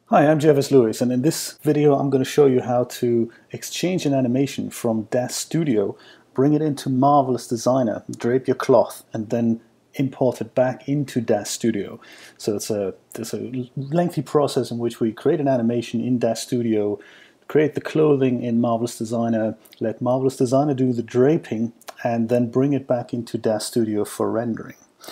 Hi, I'm Jervis Lewis, and in this video I'm going to show you how to exchange an animation from DAZ Studio, bring it into Marvelous Designer, drape your cloth, and then import it back into DAZ Studio. So it's a lengthy process in which we create an animation in DAZ Studio, create the clothing in Marvelous Designer, let Marvelous Designer do the draping, and then bring it back into DAZ Studio for rendering.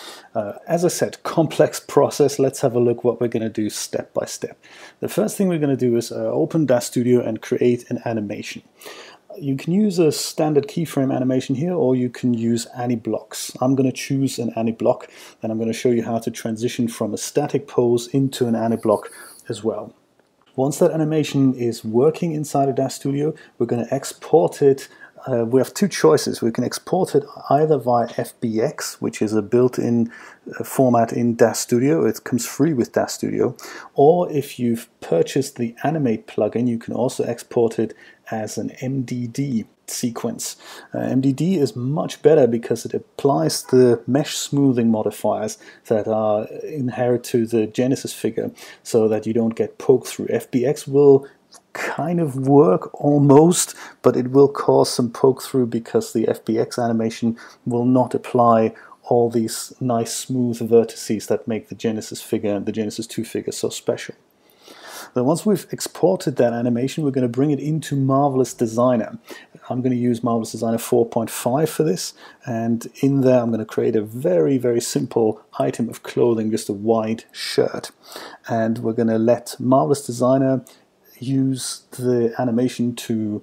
As I said, complex process. Let's have a look what we're going to do step by step. The first thing we're going to do is open DAZ Studio and create an animation. You can use a standard keyframe animation here, or you can use AniBlocks. I'm going to choose an AniBlock, and I'm going to show you how to transition from a static pose into an AniBlock as well. Once that animation is working inside of DAZ Studio, we're going to export it. We have two choices. We can export it either via FBX, which is a built-in format in DAZ Studio. It comes free with DAZ Studio. Or if you've purchased the Animate plugin, you can also export it as an MDD sequence. MDD is much better because it applies the mesh smoothing modifiers that are inherent to the Genesis figure so that you don't get poked through. FBX will kind of work almost, but it will cause some poke through because the FBX animation will not apply all these nice smooth vertices that make the Genesis figure and the Genesis 2 figure so special. Then once we've exported that animation, we're going to bring it into Marvelous Designer. I'm going to use Marvelous Designer 4.5 for this, and in there I'm going to create a very simple item of clothing, just a white shirt. And we're going to let Marvelous Designer use the animation to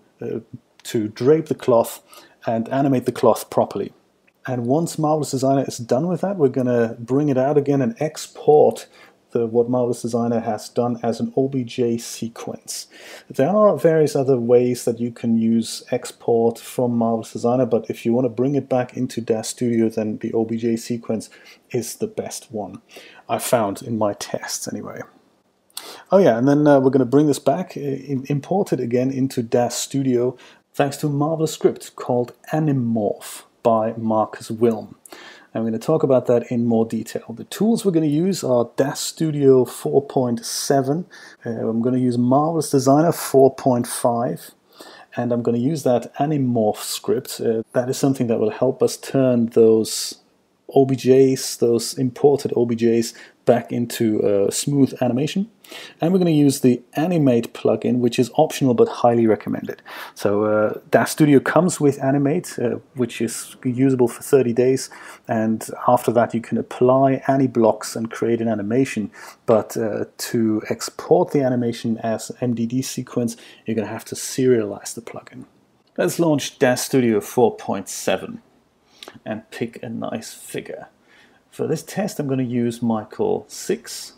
drape the cloth and animate the cloth properly. And once Marvelous Designer is done with that, we're going to bring it out again and export what Marvelous Designer has done as an OBJ sequence. There are various other ways that you can use export from Marvelous Designer, but if you want to bring it back into DAZ Studio, then the OBJ sequence is the best one I found in my tests anyway. Oh yeah, and then we're going to bring this back, import it again into DAZ Studio, thanks to a marvelous script called Animorph by Marcus Wilm. And we're going to talk about that in more detail. The tools we're going to use are DAZ Studio 4.7. I'm going to use Marvelous Designer 4.5. And I'm going to use that Animorph script. That is something that will help us turn those OBJs, those imported OBJs, back into smooth animation. And we're going to use the Animate plugin, which is optional but highly recommended. So DAZ Studio comes with Animate, which is usable for 30 days, and after that you can apply AniBlocks and create an animation. But to export the animation as MDD sequence, you're going to have to serialize the plugin. Let's launch DAZ Studio 4.7 and pick a nice figure. For this test I'm going to use Michael 6.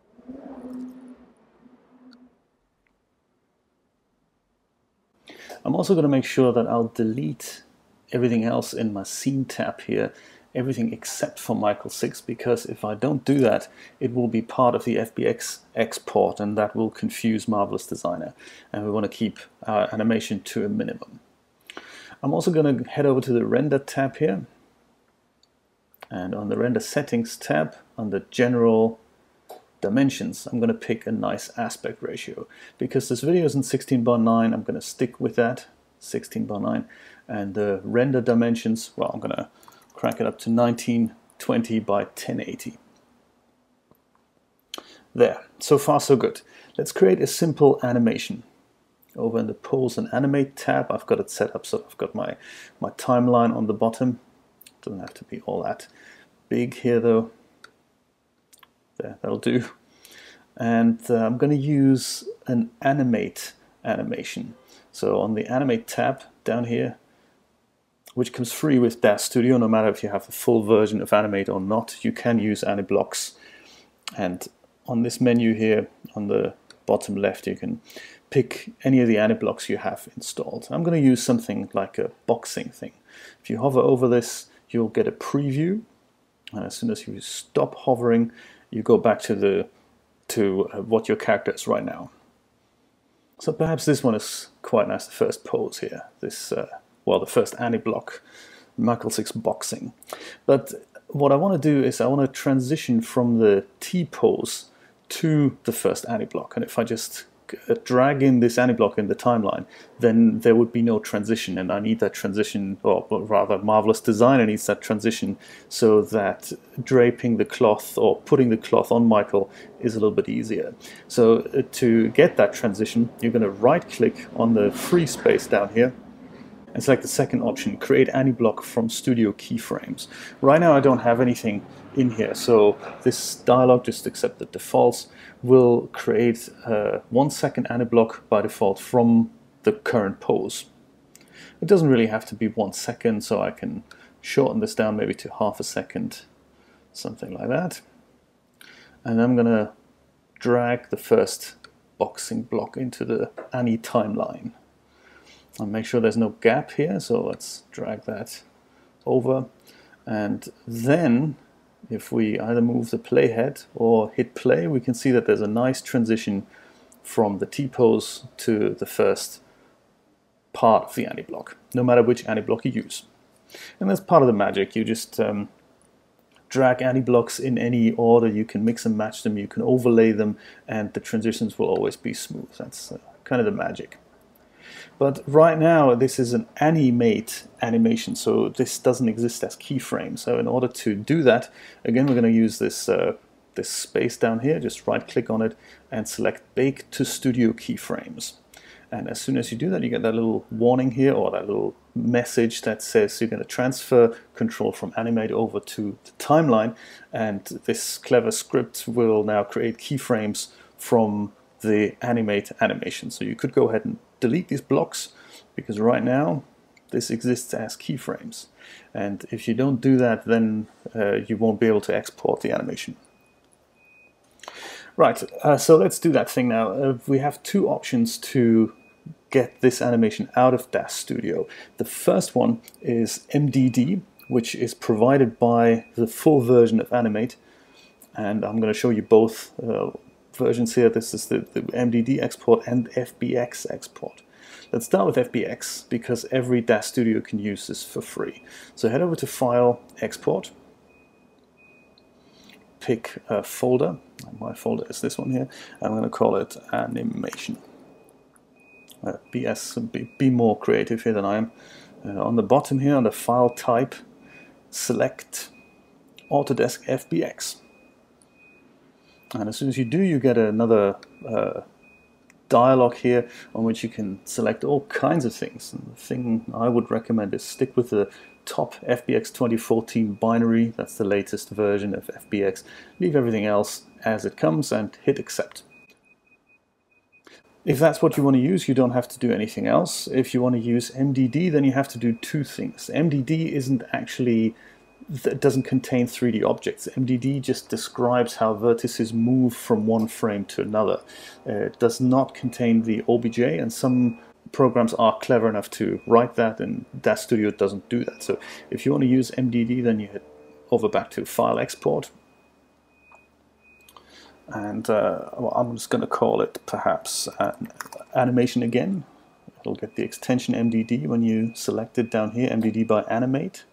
I'm also going to make sure that I'll delete everything else in my scene tab here, everything except for Michael 6, because if I don't do that, it will be part of the FBX export and that will confuse Marvelous Designer, and we want to keep our animation to a minimum. I'm also going to head over to the Render tab here, and on the Render Settings tab, under General Dimensions, I'm going to pick a nice aspect ratio. Because this video is in 16:9, I'm going to stick with that, 16:9. And the render dimensions, well, I'm going to crank it up to 1920 by 1080. There, so far so good. Let's create a simple animation. Over in the Pose and Animate tab, I've got it set up so I've got my timeline on the bottom. Doesn't have to be all that big here though. There, that'll do. And I'm going to use an Animate animation. So on the Animate tab down here, which comes free with DAZ Studio, no matter if you have the full version of Animate or not, you can use AniBlocks. And on this menu here, on the bottom left, you can pick any of the AniBlocks you have installed. I'm going to use something like a boxing thing. If you hover over this, you'll get a preview. And as soon as you stop hovering, you go back to what your character is right now. So perhaps this one is quite nice, the first pose here. This, well, the first AniBlock, Michael 6 boxing. But what I want to do is I want to transition from the T pose to the first AnyBlock. And if I just drag in this AnyBlock in the timeline, then there would be no transition, and I need that transition, or rather Marvelous Designer needs that transition, so that draping the cloth or putting the cloth on Michael is a little bit easier. So to get that transition, you're going to right click on the free space down here and select the second option, Create AnyBlock from Studio Keyframes. Right now I don't have anything in here, so this dialog, just accept the defaults, will create a 1 second AnyBlock by default from the current pose. It doesn't really have to be 1 second, so I can shorten this down maybe to half a second, something like that. And I'm going to drag the first boxing block into the Any timeline. And make sure there's no gap here, so let's drag that over. And then if we either move the playhead or hit play, we can see that there's a nice transition from the T-pose to the first part of the AnyBlock, no matter which AnyBlock you use. And that's part of the magic. You just drag AnyBlocks in any order, you can mix and match them, you can overlay them, and the transitions will always be smooth. That's kind of the magic. But right now this is an animate animation, so this doesn't exist as keyframe. So in order to do that, again we're going to use this this space down here. Just right click on it and select Bake to Studio Keyframes. And as soon as you do that, you get that little warning here, or that little message that says you're going to transfer control from Animate over to the timeline, and this clever script will now create keyframes from the Animate animation. So you could go ahead and delete these blocks, because right now this exists as keyframes, and if you don't do that, then you won't be able to export the animation. Right, so let's do that thing now. We have two options to get this animation out of Dash Studio. The first one is MDD, which is provided by the full version of Animate, and I'm going to show you both versions here. This is the MDD export and FBX export. Let's start with FBX, because every Dash Studio can use this for free. So head over to File, Export, pick a folder. My folder is this one here. I'm going to call it Animation. Be more creative here than I am. On the bottom here, on the File Type, select Autodesk FBX. And as soon as you do, you get another dialog here on which you can select all kinds of things. And the thing I would recommend is stick with the top FBX 2014 binary. That's the latest version of FBX. Leave everything else as it comes and hit accept. If that's what you want to use, you don't have to do anything else. If you want to use MDD, then you have to do two things. MDD doesn't contain 3D objects. MDD just describes how vertices move from one frame to another. It does not contain the OBJ, and some programs are clever enough to write that, and Dash Studio doesn't do that. So if you want to use MDD, then you head over back to File, Export, and well, I'm just going to call it perhaps Animation again. It'll get the extension MDD when you select it down here, MDD by Animate.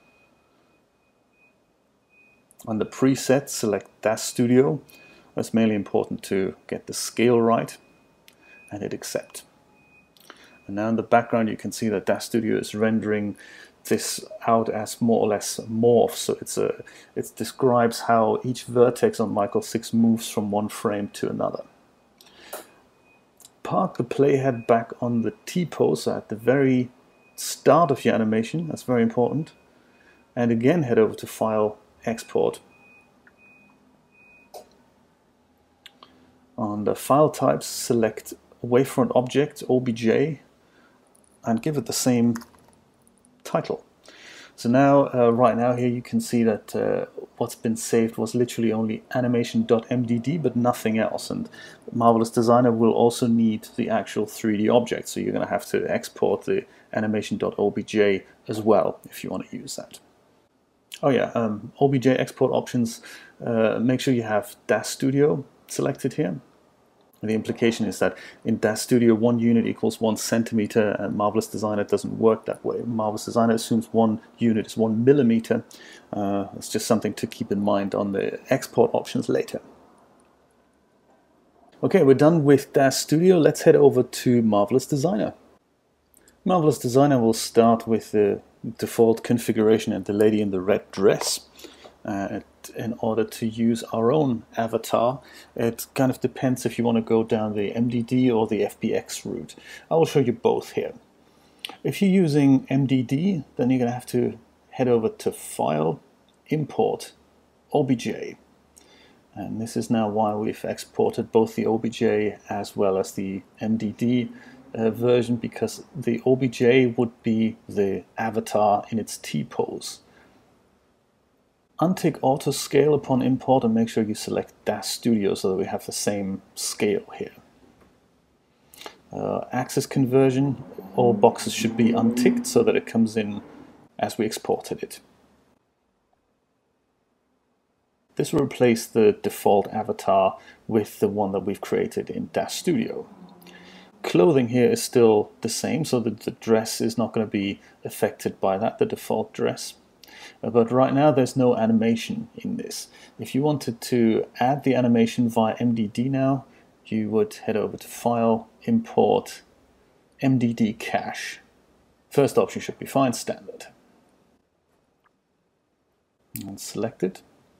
On the preset, select Dash Studio. That's mainly important to get the scale right, and hit accept. And now in the background you can see that Dash Studio is rendering this out as more or less morph. So it describes how each vertex on Michael 6 moves from one frame to another. Park the playhead back on the T-pose at the very start of your animation. That's very important. And again head over to File, Export. On the file types, select Wavefront Object, OBJ, and give it the same title. So now, right now here you can see that what's been saved was literally only animation.mdd, but nothing else. And Marvelous Designer will also need the actual 3D object, so you're going to have to export the animation.obj as well if you want to use that. Oh yeah, OBJ export options, make sure you have Dash Studio selected here. And the implication is that in Dash Studio 1 unit equals 1 centimeter, and Marvelous Designer doesn't work that way. Marvelous Designer assumes 1 unit is 1 millimeter. It's just something to keep in mind on the export options later. Okay, we're done with Dash Studio. Let's head over to Marvelous Designer. Marvelous Designer will start with the default configuration and the lady in the red dress. In order to use our own avatar, it kind of depends if you want to go down the MDD or the FBX route. I will show you both here. If you're using MDD, then you're going to have to head over to File, Import, OBJ. And this is now why we've exported both the OBJ as well as the MDD version, because the OBJ would be the avatar in its T-pose. Untick Auto Scale upon import and make sure you select Dash Studio so that we have the same scale here. Axis conversion, all boxes should be unticked so that it comes in as we exported it. This will replace the default avatar with the one that we've created in Dash Studio. Clothing here is still the same, so that the dress is not going to be affected by that, the default dress. But right now there's no animation in this. If you wanted to add the animation via MDD now, you would head over to File, Import, MDD Cache. First option should be fine, Standard. And select it.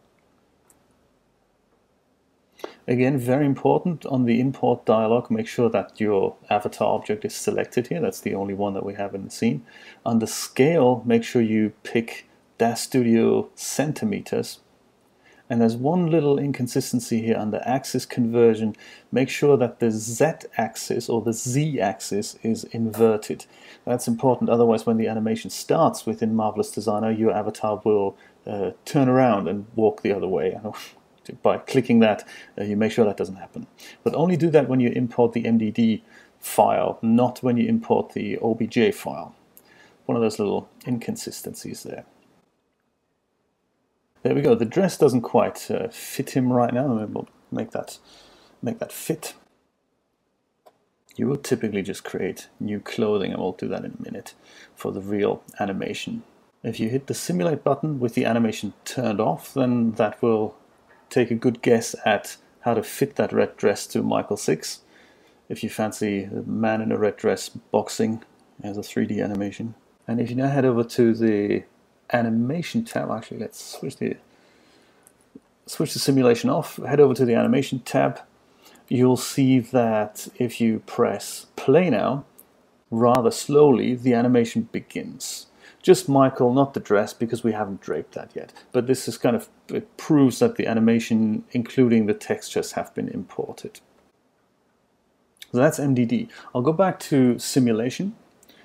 Again, very important, on the import dialog, make sure that your avatar object is selected here. That's the only one that we have in the scene. Under scale, make sure you pick Dash Studio centimeters. And there's one little inconsistency here under axis conversion. Make sure that the Z-axis or the Z-axis is inverted. That's important, otherwise when the animation starts within Marvelous Designer, your avatar will turn around and walk the other way. By clicking that, you make sure that doesn't happen. But only do that when you import the MDD file, not when you import the OBJ file. One of those little inconsistencies there. There we go. The dress doesn't quite fit him right now. We'll make that fit. You will typically just create new clothing, and we'll do that in a minute for the real animation. If you hit the simulate button with the animation turned off, then that will take a good guess at how to fit that red dress to Michael 6. If you fancy a man in a red dress boxing as a 3D animation. And if you now head over to the animation tab, actually let's switch the simulation off, head over to the animation tab, you'll see that if you press play now, rather slowly the animation begins. Just Michael, not the dress, because we haven't draped that yet. But this is kind of, it proves that the animation, including the textures, have been imported. So that's MDD. I'll go back to simulation,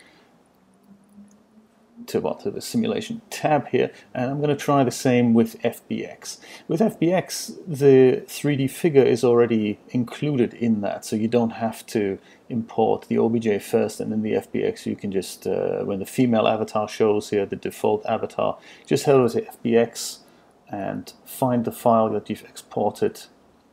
to the simulation tab here, and I'm going to try the same with FBX. With FBX, the 3D figure is already included in that, so you don't have to import the OBJ first and then the FBX. You can just, when the female avatar shows here, the default avatar, just head over to FBX and find the file that you've exported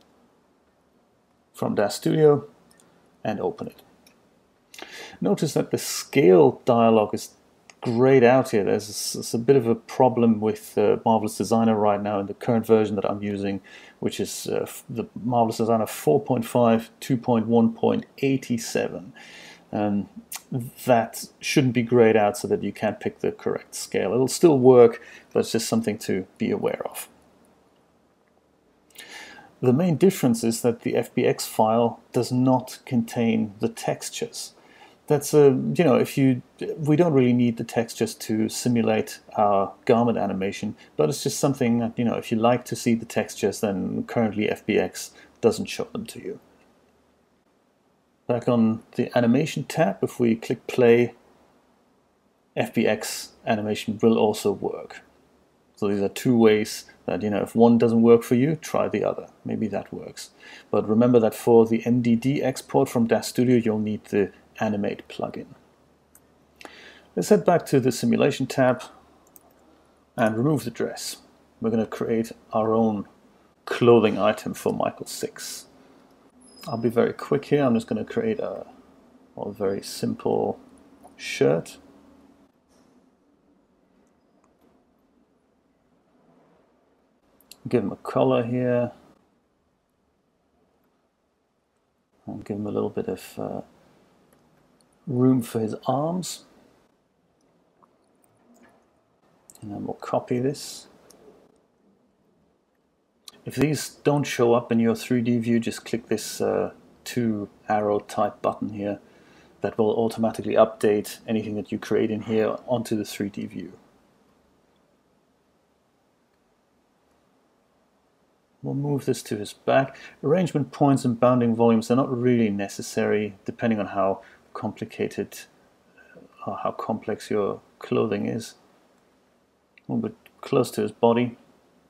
from Dash Studio and open it. Notice that the scale dialog is grayed out here. There's a bit of a problem with Marvelous Designer right now in the current version that I'm using, which is the Marvelous Designer 4.5 2.1.87. That shouldn't be grayed out so that you can't pick the correct scale. It'll still work, but it's just something to be aware of. The main difference is that the FBX file does not contain the textures. That's we don't really need the textures to simulate our garment animation, but it's just something that, if you like to see the textures, then currently FBX doesn't show them to you. Back on the animation tab, if we click play, FBX animation will also work. So these are two ways that, if one doesn't work for you, try the other. Maybe that works. But remember that for the MDD export from Dash Studio, you'll need the Animate plugin. Let's head back to the simulation tab and remove the dress. We're going to create our own clothing item for Michael 6. I'll be very quick here. I'm just going to create a very simple shirt. Give him a color here. give him a little bit of room for his arms. And then we'll copy this. If these don't show up in your 3D view, just click this 2 arrow type button here. That will automatically update anything that you create in here onto the 3D view. We'll move this to his back. Arrangement points and bounding volumes are not really necessary, depending on how complicated or how complex your clothing is. A little bit close to his body.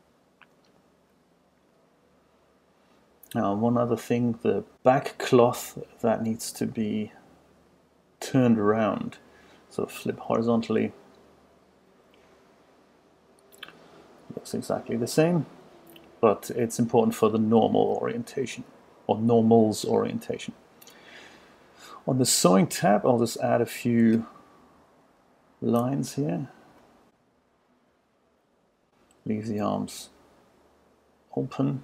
Now, one other thing, the back cloth, that needs to be turned around. So flip horizontally. Looks exactly the same, but it's important for the normal orientation, or normals orientation. On the sewing tab, I'll just add a few lines here. Leave the arms open.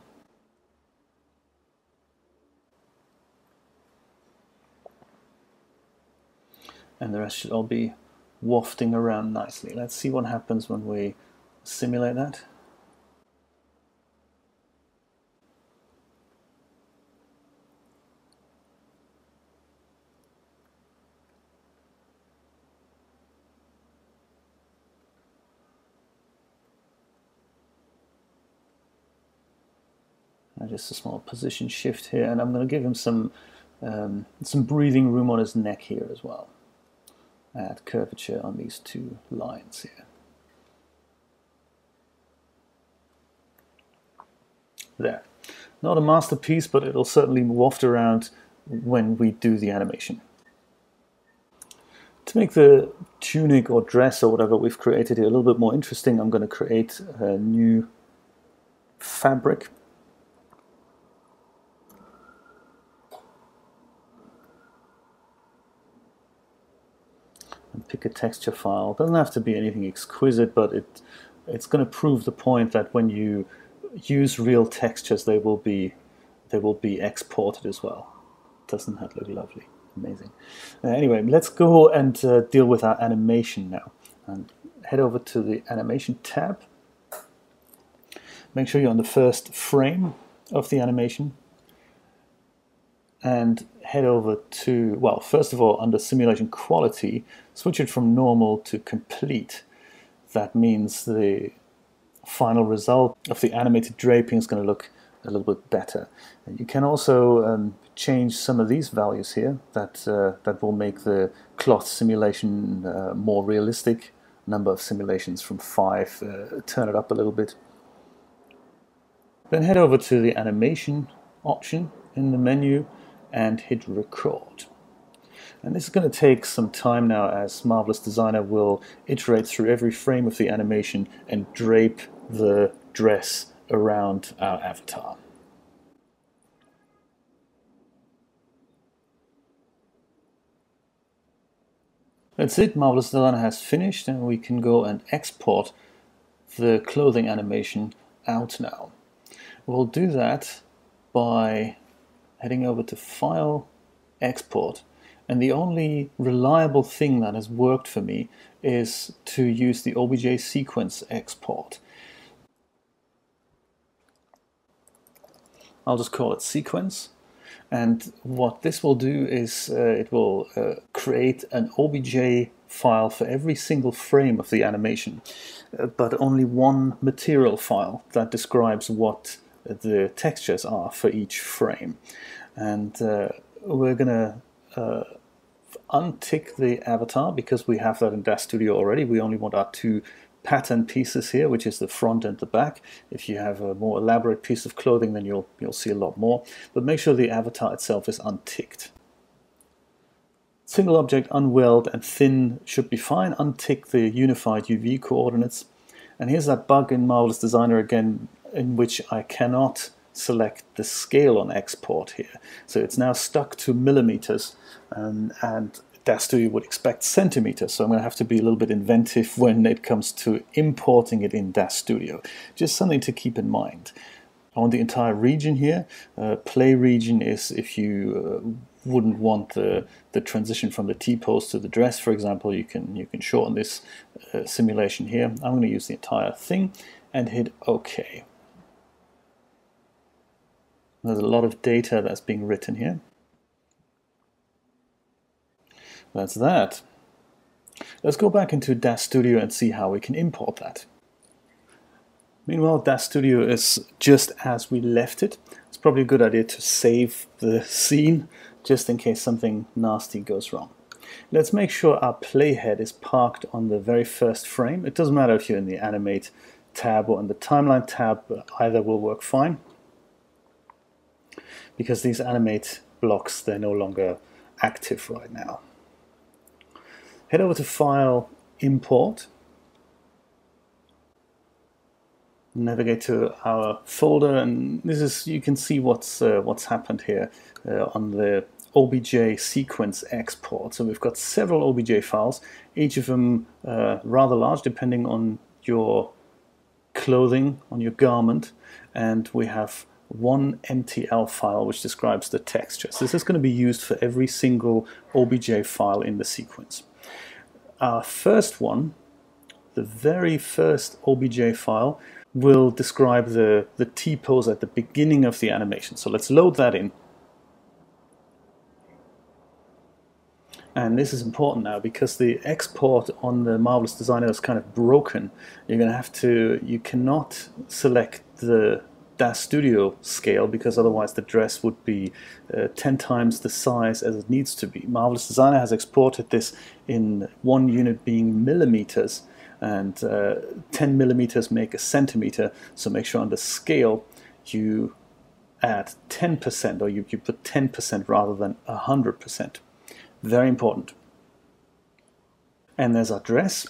And the rest should all be wafting around nicely. Let's see what happens when we simulate that. Just a small position shift here, and I'm going to give him some breathing room on his neck here as well. Add curvature on these 2 lines here. There. Not a masterpiece, but it'll certainly waft around when we do the animation. To make the tunic or dress or whatever we've created here a little bit more interesting, I'm going to create a new fabric. And pick a texture file. It doesn't have to be anything exquisite, but it's going to prove the point that when you use real textures, they will be exported as well. Doesn't that look lovely? Amazing. Anyway, let's go and deal with our animation now. And head over to the animation tab. Make sure you're on the first frame of the animation. And head over to, well, first of all, under simulation quality, switch it from normal to complete. That means the final result of the animated draping is going to look a little bit better. And you can also change some of these values here that will make the cloth simulation more realistic. Number of simulations from 5, turn it up a little bit. Then head over to the animation option in the menu and hit record. And this is going to take some time now, as Marvelous Designer will iterate through every frame of the animation and drape the dress around our avatar. That's it, Marvelous Designer has finished, and we can go and export the clothing animation out now. We'll do that by heading over to File, Export, and the only reliable thing that has worked for me is to use the OBJ sequence export. I'll just call it sequence, and what this will do is it will create an OBJ file for every single frame of the animation, but only one material file that describes what the textures are for each frame. And we're going to untick the avatar because we have that in DAZ Studio already. We only want our 2 pattern pieces here, which is the front and the back. If you have a more elaborate piece of clothing, then you'll see a lot more. But make sure the avatar itself is unticked. Single object, unweld, and thin should be fine. Untick the unified UV coordinates. And here's that bug in Marvelous Designer again, in which I cannot select the scale on export here. So it's now stuck to millimeters, and DAZ Studio would expect centimeters. So I'm going to have to be a little bit inventive when it comes to importing it in DAZ Studio. Just something to keep in mind. on the entire region here. Play region is if you wouldn't want the transition from the T-pose to the dress, for example. You can shorten this simulation here. I'm going to use the entire thing and hit OK. There's a lot of data that's being written here. That's that. Let's go back into DAZ Studio and see how we can import that. Meanwhile, DAZ Studio is just as we left it. It's probably a good idea to save the scene just in case something nasty goes wrong. Let's make sure our playhead is parked on the very first frame. It doesn't matter if you're in the Animate tab or in the Timeline tab, either will work fine. Because these Animate blocks, they're no longer active right now. Head over to File, Import. Navigate to our folder, and this is, you can see what's happened here on the OBJ sequence export. So we've got several OBJ files, each of them rather large depending on your clothing, on your garment, and we have one MTL file which describes the textures. This is going to be used for every single OBJ file in the sequence. Our first one, the very first OBJ file, will describe the T-pose at the beginning of the animation. So let's load that in. And this is important now because the export on the Marvelous Designer is kind of broken. You're going to have to, you cannot select the DAZ Studio scale because otherwise the dress would be 10 times the size as it needs to be. Marvelous Designer has exported this in one unit being millimeters, and 10 millimeters make a centimeter, so make sure on the scale you add 10%, or you put 10% rather than 100%. Very important. And there's our dress,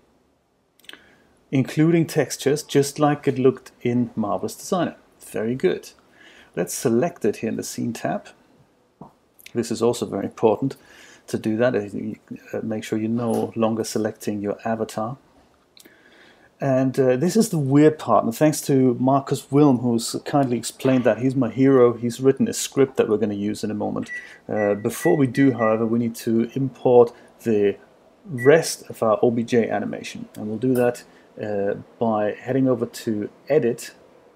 including textures, just like it looked in Marvelous Designer. Very good. Let's select it here in the Scene tab. This is also very important to do that. Make sure you're no longer selecting your avatar. And this is the weird part, and thanks to Marcus Wilm, who's kindly explained that. He's my hero. He's written a script that we're going to use in a moment. Before we do, however, we need to import the rest of our OBJ animation, and we'll do that by heading over to Edit,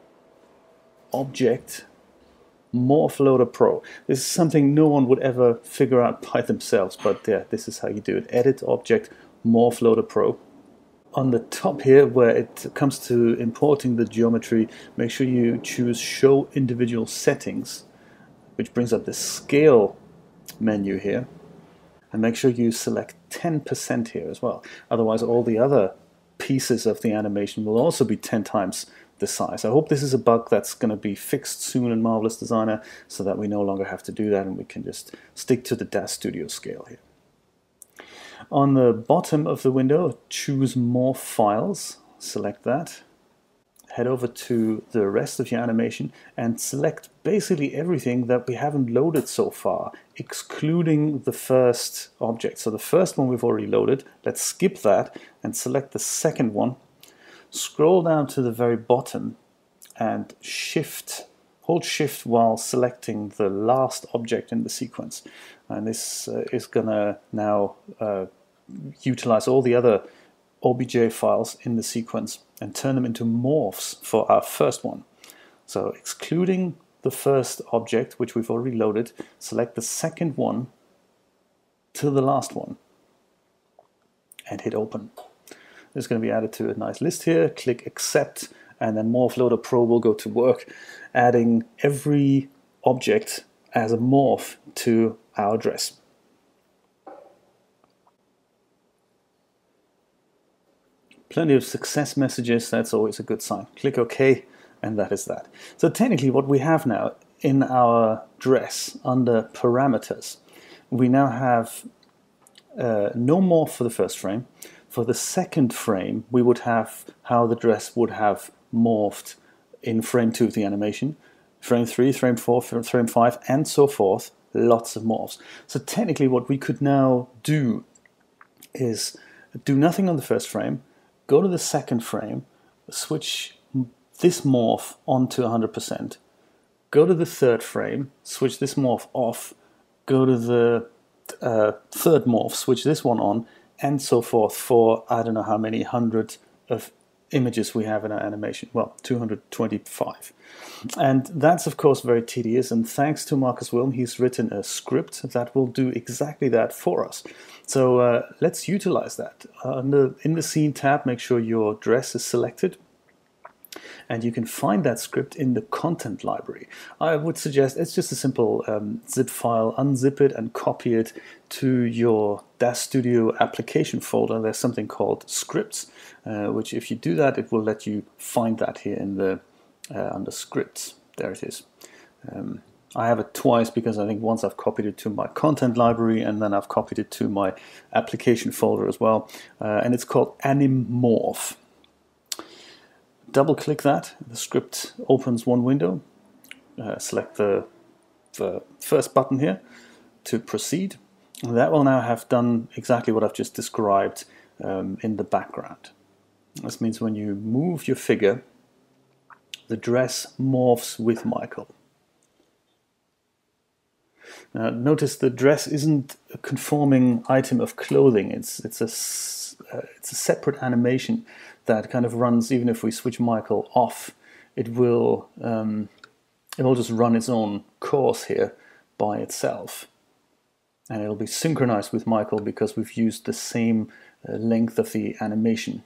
Object, Morph Loader Pro. This is something no one would ever figure out by themselves, but yeah, this is how you do it. Edit, Object, Morph Loader Pro. On the top here, where it comes to importing the geometry, make sure you choose Show Individual Settings, which brings up the Scale menu here. And make sure you select 10% here as well. Otherwise, all the other pieces of the animation will also be 10 times the size. I hope this is a bug that's going to be fixed soon in Marvelous Designer so that we no longer have to do that and we can just stick to the DAZ Studio scale here. On the bottom of the window, choose More Files, select that. Head over to the rest of your animation and select basically everything that we haven't loaded so far, excluding the first object. So the first one we've already loaded. Let's skip that and select the second one. Scroll down to the very bottom and hold Shift while selecting the last object in the sequence. And this is going to now utilize all the other OBJ files in the sequence and turn them into morphs for our first one. So excluding the first object, which we've already loaded, select the second one to the last one and hit Open. This is going to be added to a nice list here. Click Accept, and then Morph Loader Pro will go to work adding every object as a morph to our dress. Plenty of success messages, that's always a good sign. Click OK, and that is that. So technically what we have now in our dress under parameters, we now have no morph for the first frame. For the second frame, we would have how the dress would have morphed in frame 2 of the animation, frame 3, frame 4, frame 5, and so forth, lots of morphs. So technically what we could now do is do nothing on the first frame, go to the second frame, switch this morph onto 100%, go to the third frame, switch this morph off, go to the third morph, switch this one on, and so forth for I don't know how many hundreds of images we have in our animation. Well, 225. And that's of course very tedious, and thanks to Marcus Wilm, he's written a script that will do exactly that for us. So let's utilize that. In the Scene tab, make sure your dress is selected. And you can find that script in the content library. I would suggest it's just a simple zip file, unzip it and copy it to your DAZ Studio application folder. There's something called scripts, which if you do that, it will let you find that here in the under scripts. There it is. I have it twice because I think once I've copied it to my content library and then I've copied it to my application folder as well. And it's called Animorph. Double click that, the script opens one window. Select the first button here to proceed. And that will now have done exactly what I've just described in the background. This means when you move your figure, the dress morphs with Michael. Now notice the dress isn't a conforming item of clothing. It's a separate animation that kind of runs. Even if we switch Michael off, it will just run its own course here by itself, and it'll be synchronized with Michael because we've used the same length of the animation.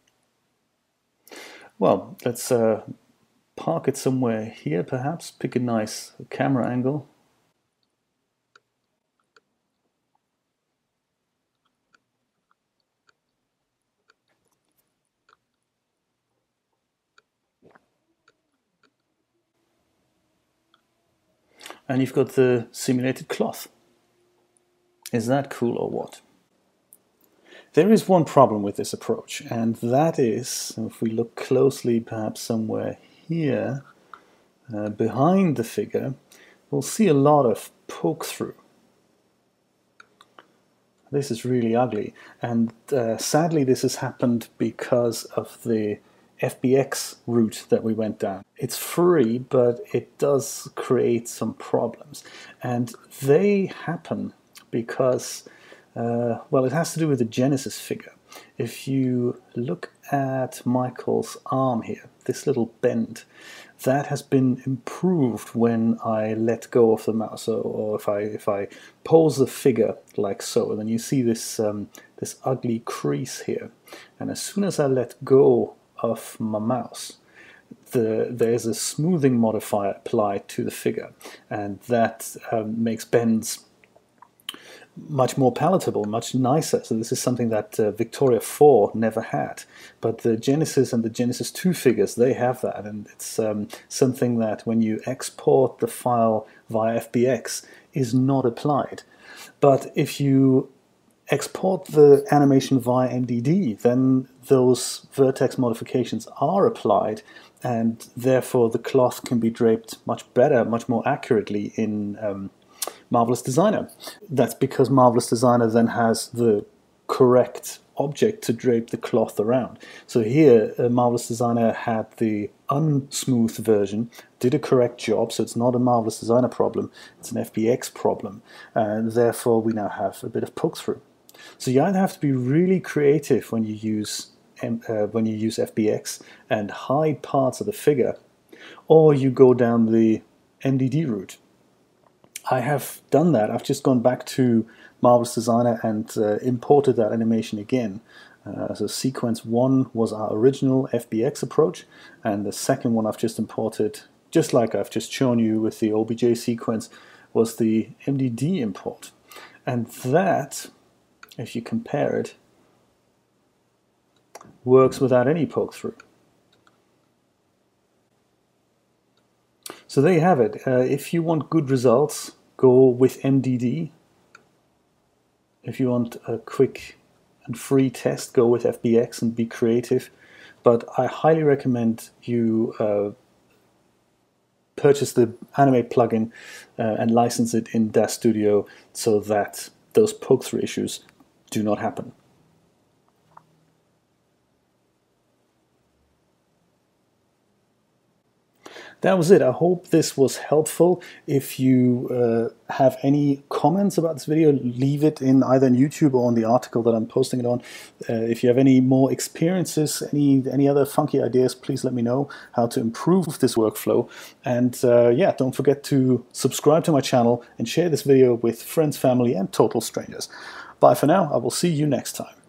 Well, let's park it somewhere here, perhaps. Pick a nice camera angle. And you've got the simulated cloth. Is that cool or what? There is one problem with this approach, and that is, if we look closely perhaps somewhere here, behind the figure, we'll see a lot of poke-through. This is really ugly, and sadly this has happened because of the FBX route that we went down. It's free, but it does create some problems, and they happen because, well, it has to do with the Genesis figure. If you look at Michael's arm here, this little bend, that has been improved when I let go of the mouse, or if I pose the figure like so, then you see this this ugly crease here, and as soon as I let go of my mouse, there's a smoothing modifier applied to the figure, and that makes bends much more palatable, much nicer. So this is something that Victoria 4 never had, but the Genesis and the Genesis 2 figures, they have that, and it's something that when you export the file via FBX is not applied. But if you export the animation via MDD, then those vertex modifications are applied, and therefore the cloth can be draped much better, much more accurately in Marvelous Designer. That's because Marvelous Designer then has the correct object to drape the cloth around. So here, Marvelous Designer had the unsmooth version, did a correct job, so it's not a Marvelous Designer problem, it's an FBX problem, and therefore we now have a bit of poke-through. So you either have to be really creative when you use FBX and hide parts of the figure, or you go down the MDD route. I have done that. I've just gone back to Marvelous Designer and imported that animation again. So sequence 1 was our original FBX approach, and the second one I've just imported, just like I've just shown you with the OBJ sequence, was the MDD import. And that, if you compare it, works without any poke-through. So there you have it. If you want good results, go with MDD. If you want a quick and free test, go with FBX and be creative. But I highly recommend you purchase the Animate plugin and license it in DAZ Studio so that those poke-through issues do not happen. That was it. I hope this was helpful. If you have any comments about this video, leave it in either on YouTube or on the article that I'm posting it on. If you have any more experiences, any other funky ideas, please let me know how to improve this workflow. And yeah, don't forget to subscribe to my channel and share this video with friends, family, and total strangers. Bye for now. I will see you next time.